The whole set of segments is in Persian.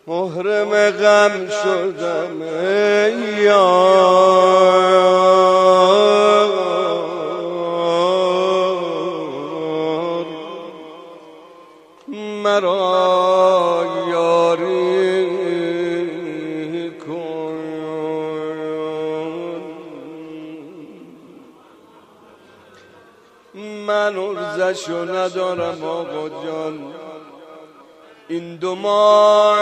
محرم غم شدم ای یار، مرا یاری کن. من عرضشو ندارم آقا جان، این دو ماه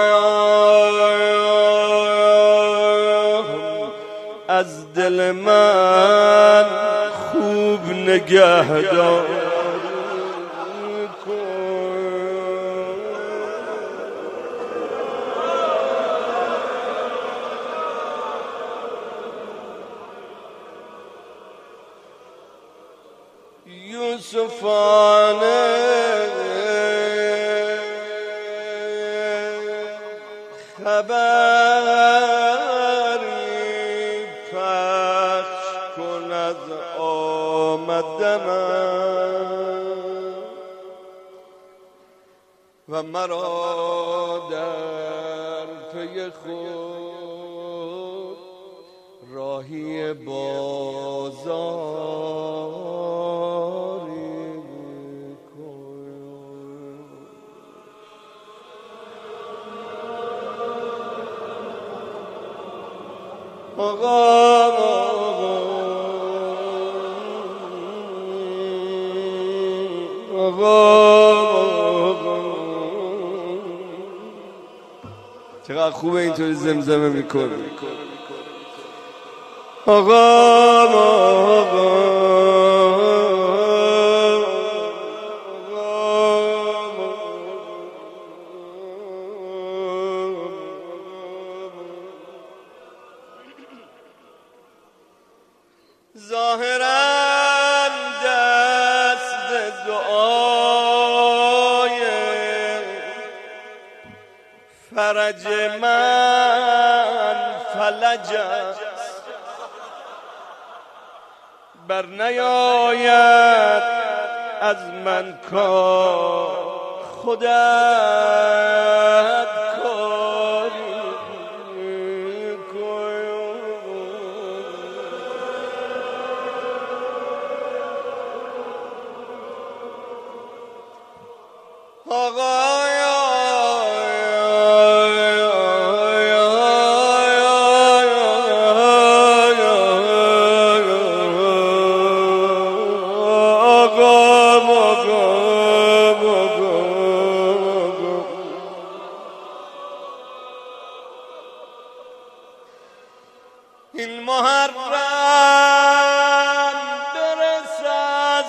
از دل من خوب نگهدار یوسفانه خبری پخش کن از آمدنم و مرا در پی خود راهی بازاری چقدر خوبه اینطوری زمزمه میکنه. ظاهراً دست دعای فرج من فلج است، بر نیاید از من کار خودت کاری کن. این محرم برس از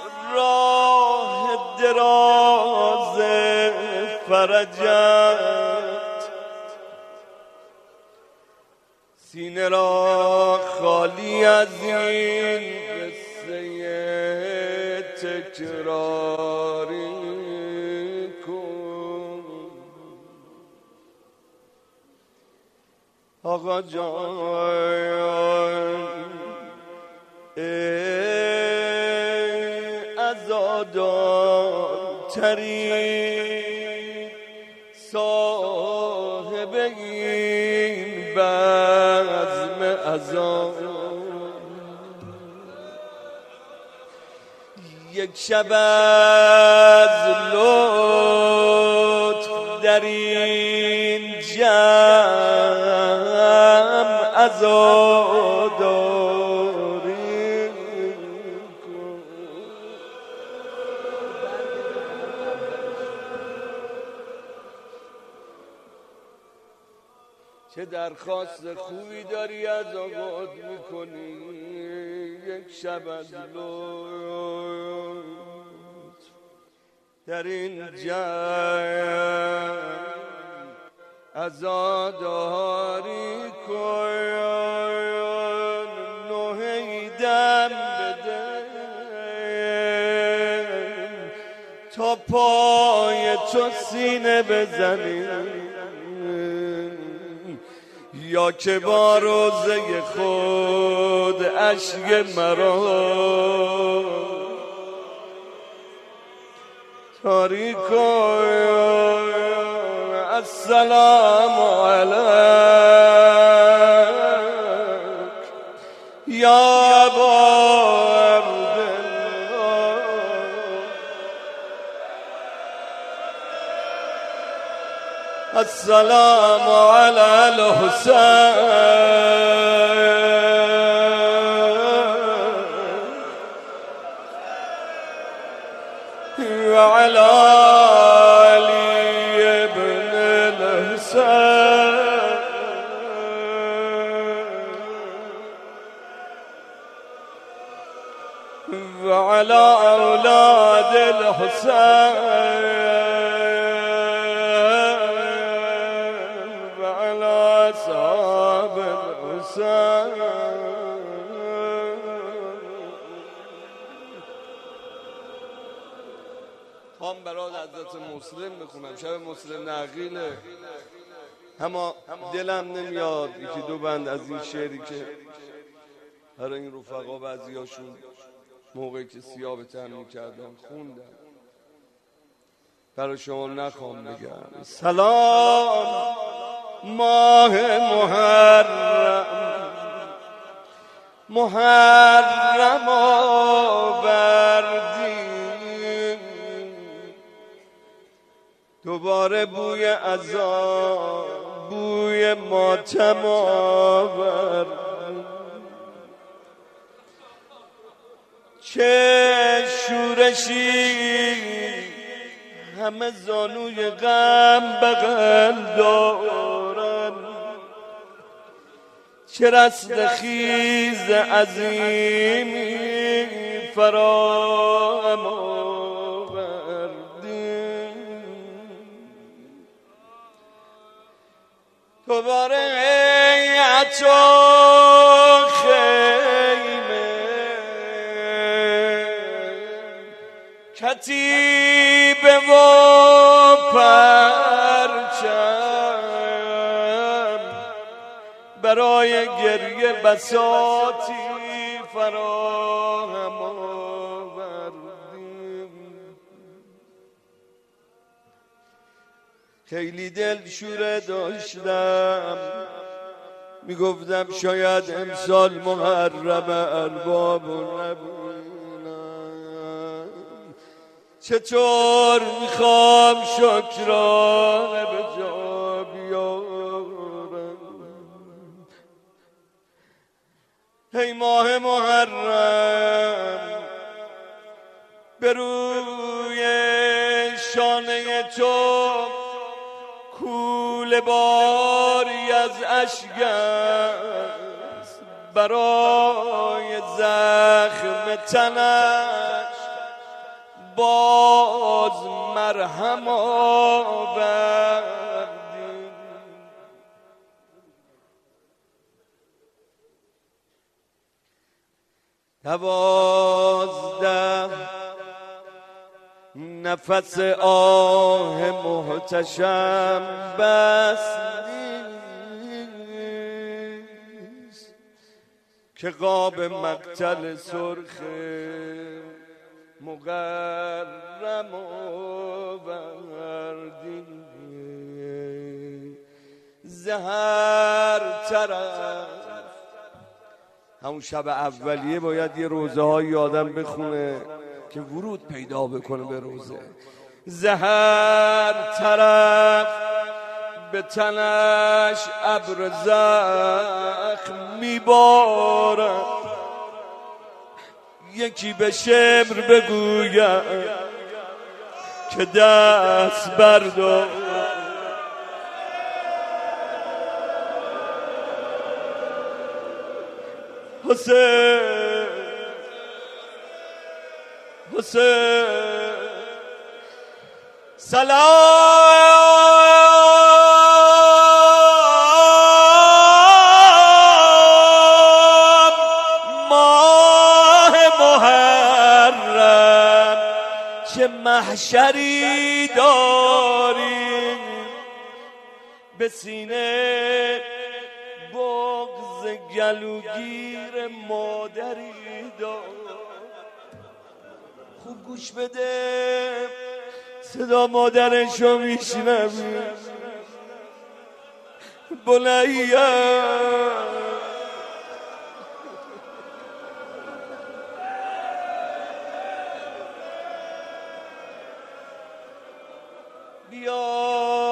راه دراز فرجت، سینه را خالی از این قصه تکراری کن. آقا جان عزادار ترین صاحب این بزم عزا، یک شب از لطف در این جمع عزاداری کن. چه درخواست خوبی داری از آقات میکنی، یک شب از لطف در این جمع عزاداری کن. نوحه‌ای دم بده تا پای تو سینه بزنی، یا که با روزه خود اشک مرا تاریک از السلام عليك يا أبا عبد الله السلام على الحسين وعلى علي بن الحسين وعلى أولاد الحسين وعلى أصحاب الحسين. هم برای حضرت مسلم بخونم، شب مسلم نقیله، اما دلم نمیاد یکی دو بند از این شعری که برای این رفقا بعضیاشون موقعی که سیاه به تن میکردن خوندم برای شما نخوام بگم. سلام ماه محرم آوردی، دوباره بوی عذاب بوی ماتم آورد. چه شورشی همه زانوی غم بغل دارن، چه رستخیز عظیمی فراهم آوردی. دوباره هیئت و خیمه کتیبه و پرچم برای گریه بساطی فراهم آوردیم. خیلی دلشوره داشتم، میگفتم شاید امسال محرم ارباب نبینم، چطور میخوام شکرانه به جا بیارم. ای ماه محرم به روی شانه تو کوله باری از اشک است، برای زخم تنش باز مرهم آوردی. دوازده نفس آه محتشم بس نیست که قاب مقتل سرخ مقرم آوردی. زهر طرف همون شب اولیه باید یه روزه های آدم بخونه که ورود پیدا بکنه به روزه. زهر طرف به تنش ابر زخم میبارد، یکی به شمر بگوید که دست بردار. حسین سلام ماه محرم چه محشری داری، به سینه بغض گلوگیر مادری داری. خوب گوش بده صدا مادرشو میشنوی، بنیا بیا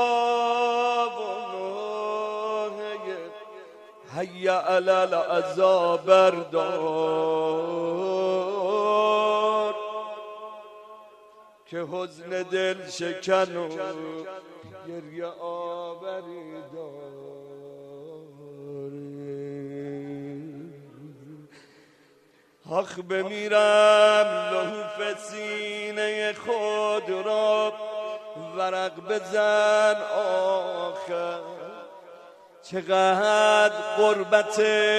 حی علی العزا بردار که حزن دل شکن و گریه آوری داری. آخ بمیرم لحوف سینه خود را ورق بزن آخر، چقدر غربت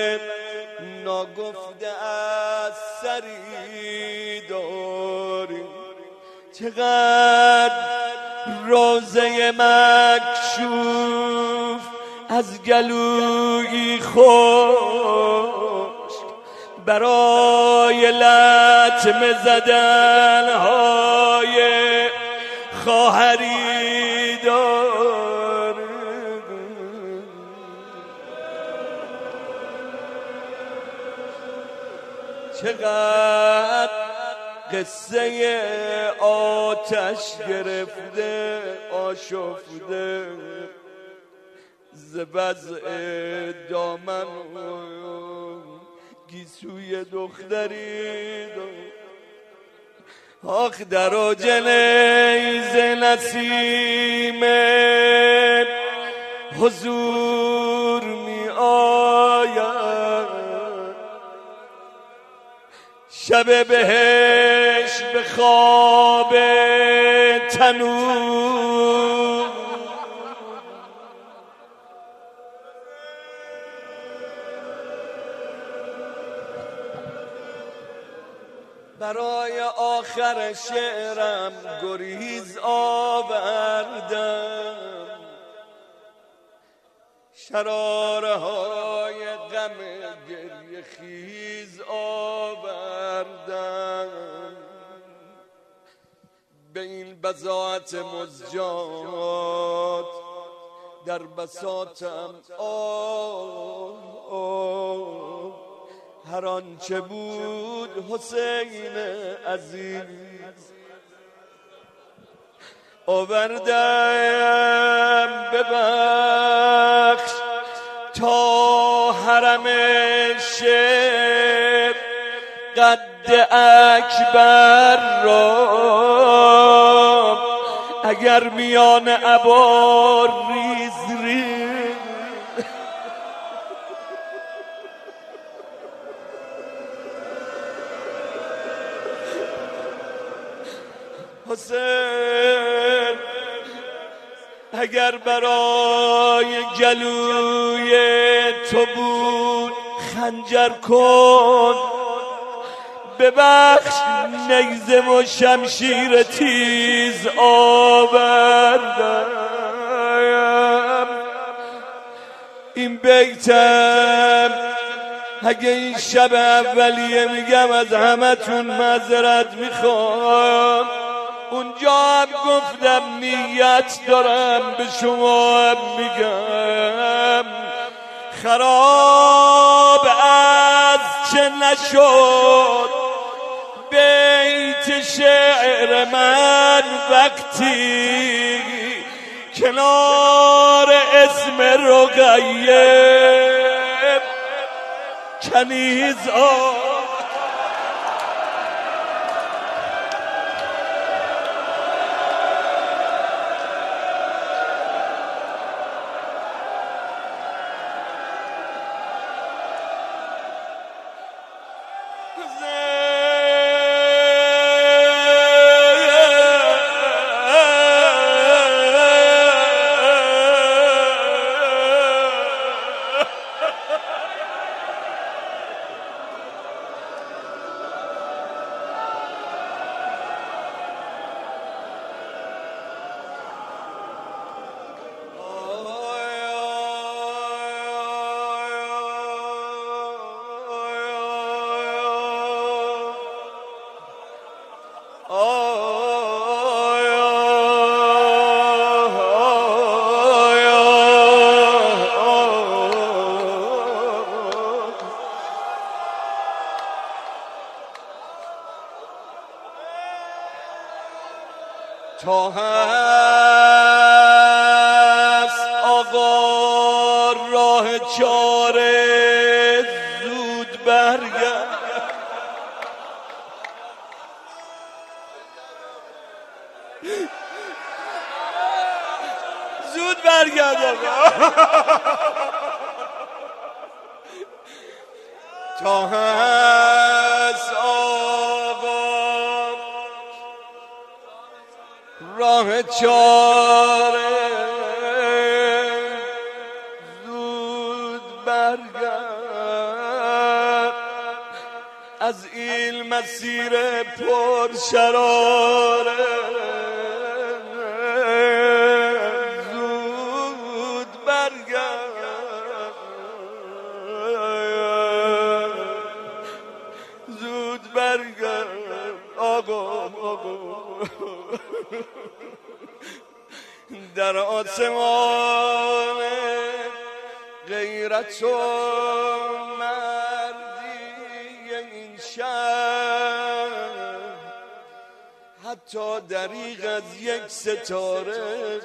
ناگفته از سری داری، چقدر روزه مکشوف از گلوی خوش برای لطمه زدن های خواهری داری. چقدر قصه آتش گرفته آشفته ز وضع دامن و گیسوی دختری داری. آخ در و جنیز نسیم حضور می آید، شب بهش به خواب تنور برای آخر شعرم گریز آوردم، شراره های غم گریه خیز آوردم. به این بضاعت مزجات در بساطم هر آنچه بود حسین عزیز آوردم، ببخش تا حرم شعر قد اکبر را اگر میان ابار ریز حسین اگر برای گلوی تو بود خنجر کن، ببخش نیزه و شمشیر تیز آوردم. این بیتم اگه این شب اولیه میگم از همتون معذرت میخوام، اونجا هم گفتم نیت دارم به شما هم میگم خراب از چه نشد بیت شعر من وقتی کنار اسم رقیه کنیز تا هست آقا راه چاره زود برگرد، زود برگرد آقا. تا هست آقا راه چاره زود برگرد، از این مسیر پر شراره زود برگرد، زود برگرد آقا. در آسمان غیرت و مردی این شهر، حتی دریغ از یک ستاره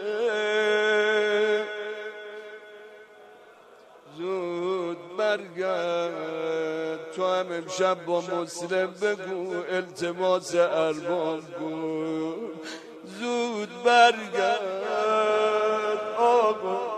زود برگرد. تو هم امشب با مسلم بگو التماس ارباب کن، زود برگرد آقا.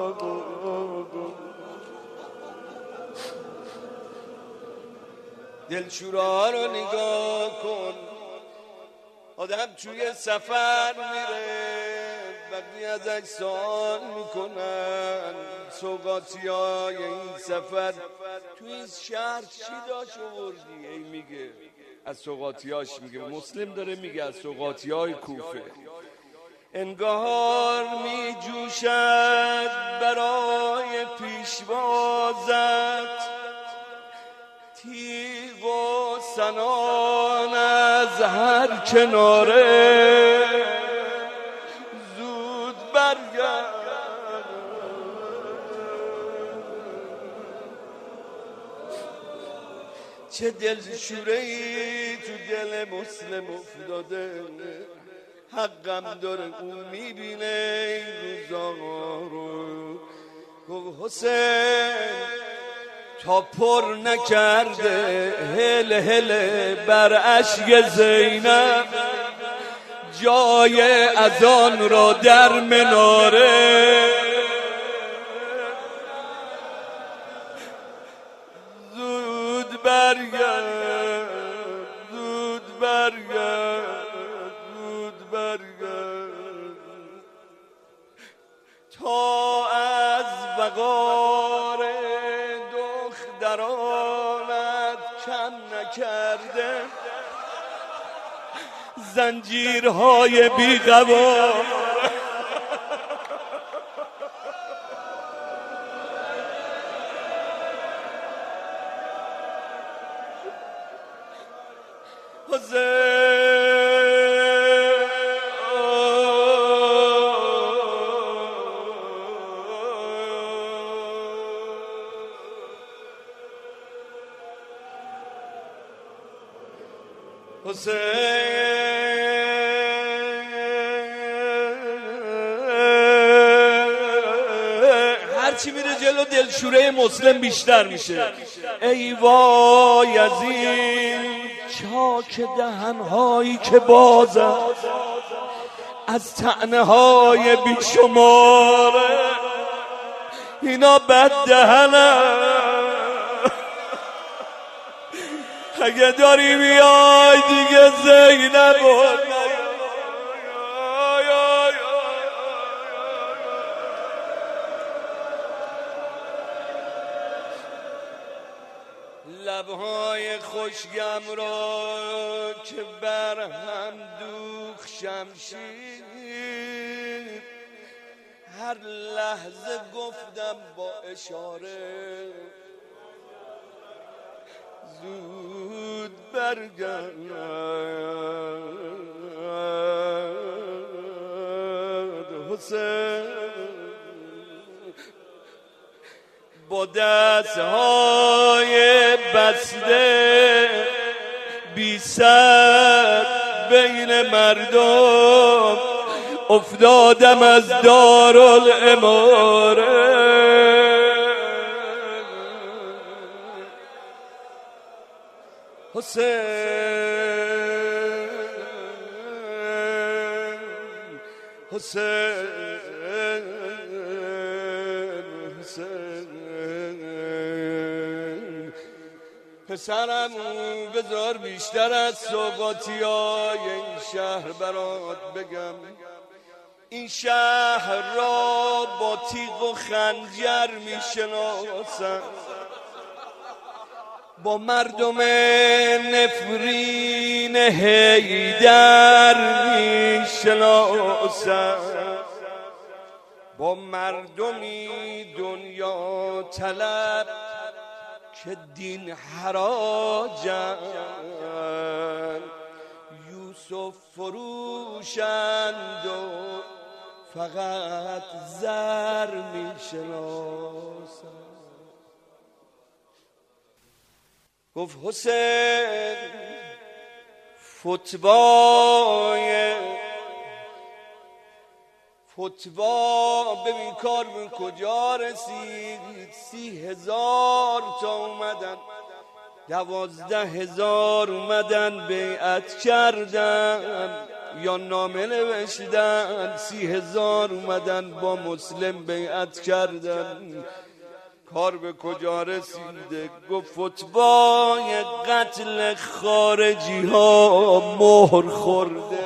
دلشورا رو نگاه کن، آدم توی سفر میره بقیه ازش سوال میکنن سوغاتیای این سفر توی این شهر چی داشت آوردی؟ ای میگه از سوغاتیاش میگه، مسلم داره میگه از سوغاتیای کوفه. انگار میجوشد برای پیشوازت تیغ و سنان از هر کناره زود برگرد. چه دلشوره‌ای تو دل مسلم افتاده، حقم داره اون میبینه این روزا رو. حسین تا پر نکرده هل هل بر اشک زینب جای اذان را در مناره زود برگرد، زود برگرد، زود برگرد تا از وقار دخترانت کم نکرده زنجیرهای بی‌قوار هرچی میره جلو دلشوره مسلم بیشتر میشه. ای وای از این چاک دهنهایی که بازه از طعنه های بیشماره، اینا بد دهنه. اگه داری بیای دیگه زینب لبهای خوشگم را که بر هم دوخ شمشیر، هر لحظه گفتم با اشاره زود برگرد حسین. با دستهای بسته بی سر به بین مردم افتادم از دارالاماره. حسین حسین حسین پسرم بذار بیشتر از سوقاتیای این شهر برات بگم. این شهر را با تیغ و خنجر میشناسن، با مردم نفرین حیدر میشناسن، با مردمی دنیا طلب که دین حراجن، یوسف فروشند و فقط زر میشناسن. گفت حسین فتوا ببین کار من کجا رسید. 30,000 تا اومدن، 12,000 اومدن بیعت کردن یا نامه نوشتن، 30,000 اومدن با مسلم بیعت کردن. کار به کجا رسیده؟ گفت فتوای قتل خارجی ها مهر خورده.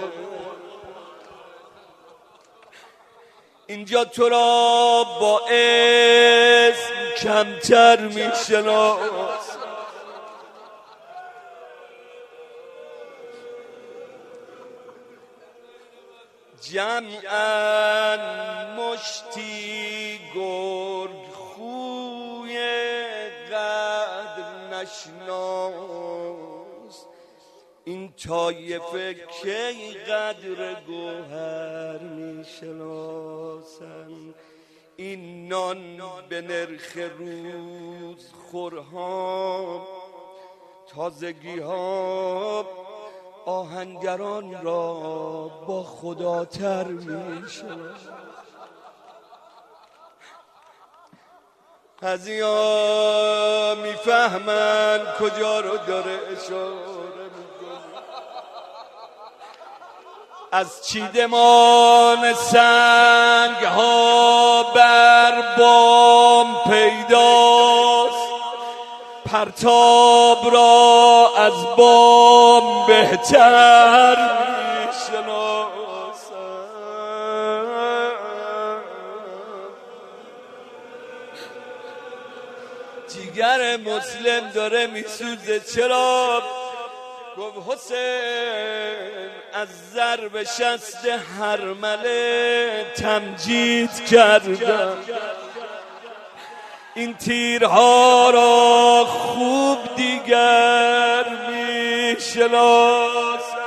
اینجا تو را با اسم کمتر میشناس. جمعاً مشتی گرگ خوی قدر نشناس. این طایفه کی قدر گوهر میشناسن. این نان به نرخ روز خورها، تازگی ها آهنگران را با خدا تر میشناسن. قضیه میفهمن کجا رو داره اشاره میکنه. از چیدمان سنگ ها بر بام پیداست، پرتاب را از بام بهتر میشناسن. جیگر مسلم داره میسوزه. چرا؟ گفت حسین از ضرب شست هرمله تمجید کردم. این تیرها را خوب دیگر میشناسن.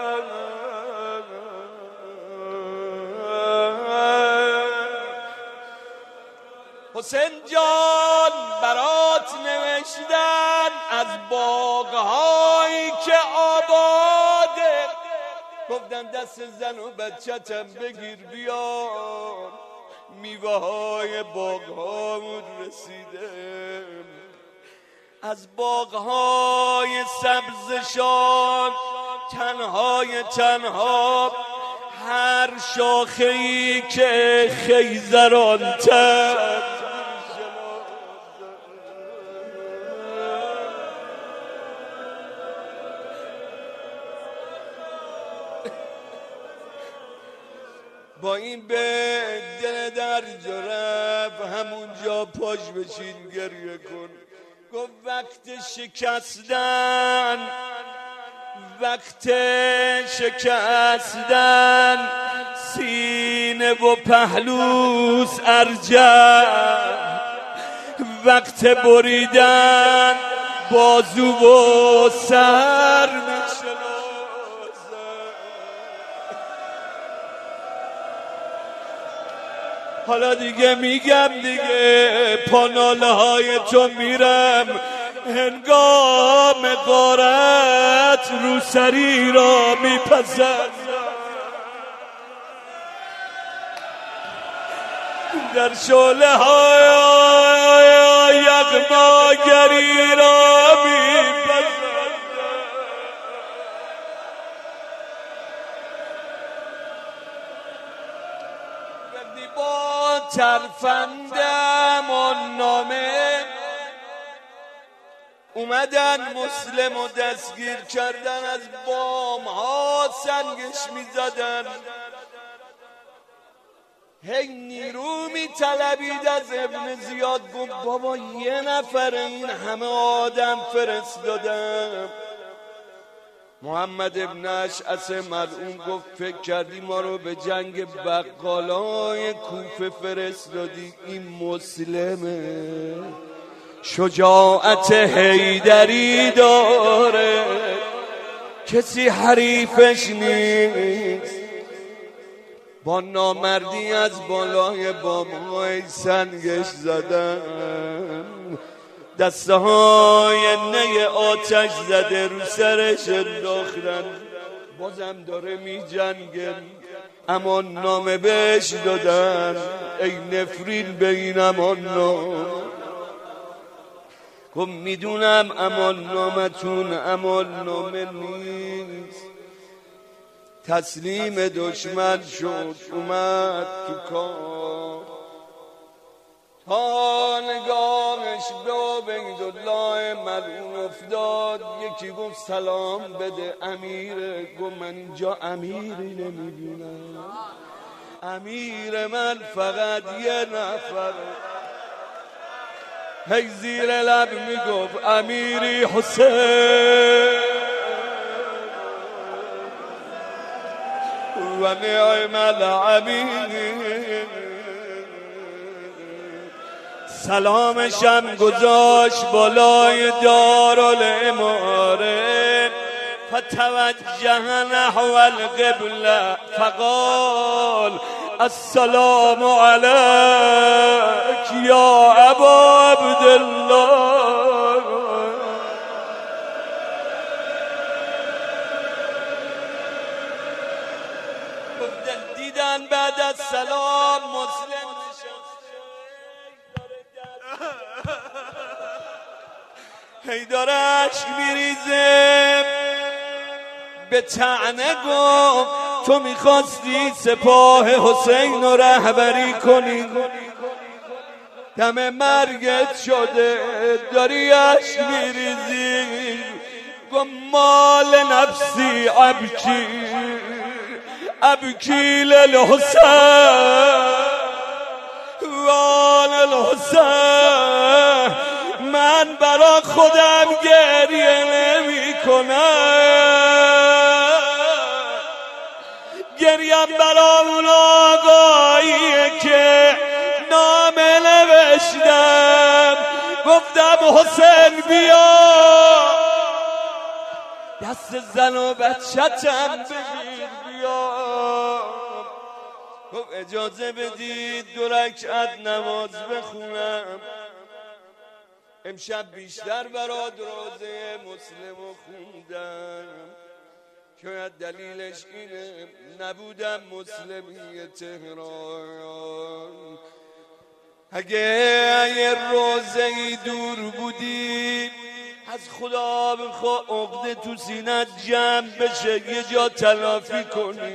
حسین جان برات نوشتن از باغهایی که آباده. گفتن دست زن و بچه‌تم بگیر بیار، میوه های باغهامون رسیده. از باغهای سبزشان تنها هر شاخه‌ای که خیزران تر با این به دل درج رفت همونجا پاش بشین گریه کن. گفت وقت شکستن سینه و پهلوس ارجن، وقت بریدن بازو و سر میشناسن. حالا دیگه میگم دیگه، پاناله های تو میرم هنگام غارت روسری را میپسند، در شعله های یغماگری را میپسند. وقتی با ترفندم آن نامه اومدن مسلم و دستگیر کردن، از بام ها سنگش میزدن، هی نیرو میطلبید از ابن زیاد. گفت بابا یه نفر این همه آدم فرستادم. محمد ابن اشعث ملعون گفت فکر کردی ما رو به جنگ بقالای کوفه فرستادی؟ این مسلمه، شجاعت حیدری داره، کسی حریفش نیست. با نامردی از بالای بام‌های سنگش زدن، دسته های نی آتش زده رو سرش انداختن. بازم داره می جنگه، امان نامه بهش دادن. ای نفرین به این امان نامه. گفت میدونم امان نامتون امان نامه نیست. تسلیم دشمن شد اومد تو کار، تا نگاهش به عبیدالله ملعون افتاد. یکی گفت سلام بده امیره. گفت من اینجا امیری نمیبینم، امیر من فقط یه نفر. هی زیر لب میگفت امیری حسین و نعم الامیر. سلامشم گذاشت بالای دارالاماره، فتوجه نحو القبله فقال السلام علیک یا ابا عبدالله. دیدن بعد از سلام مسلم هی داره عشق میریزه، به طعنه گفت تو میخواستی سپاه حسین رو رهبری کنی، دم مرگت شده داری عشق میریزی. گفت مال نفسی ابکی ابکی للحسین وان الحسین. من برا خودم گریه نمی کنم، گریم برا اون آقایی که نامه نوشتم. گفتم حسین بیا دست زن و بچه‌تم بگیر بیا. گفت اجازه بدید 2 رکعت نماز بخونم، امشب بیشتر برا درازه مسلمو خوندم. شاید دلیلش اینه نبودم مسلمی تهران. اگه روزه‌ای دور بودی از خدا بخوا عقده تو سینت جمع بشه، یه جا تلافی کنی،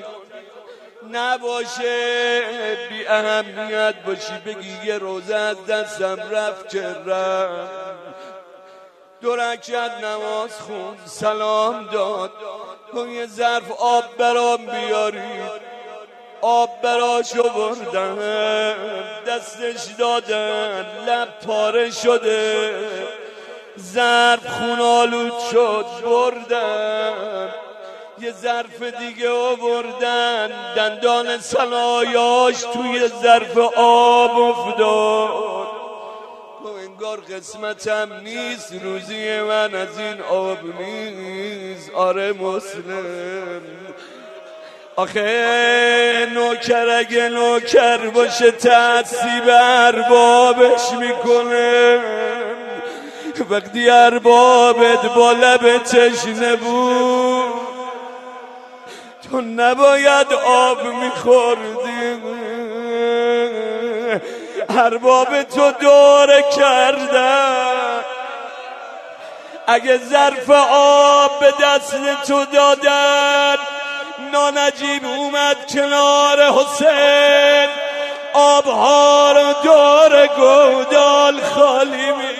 نباشه بی اهمیت باشی بگی یه روزه از دستم رفت که رفت. 2 رکعت نماز خوند، سلام داد. تو یه ظرف آب برام بیارید. آب براشو بردن، دستش دادن، لب پاره شده، ظرف خونالود شد بردن. یه ظرف دیگه آوردن، دندان صنایاش توی ظرف آب افتاد. انگار قسمتم نیست روزی من از این آب نیست. آره مسلم، آخه نوکر اگه نوکر باشه تعصیب اربابش میکنه، وقتی اربابت با لب تشنه بود تو نباید آب میخوردی، ارباب تو دوره کردن، اگه ظرف آب به دست تو دادن نانجیب اومد کنار حسین آبها رو دور گودال خالی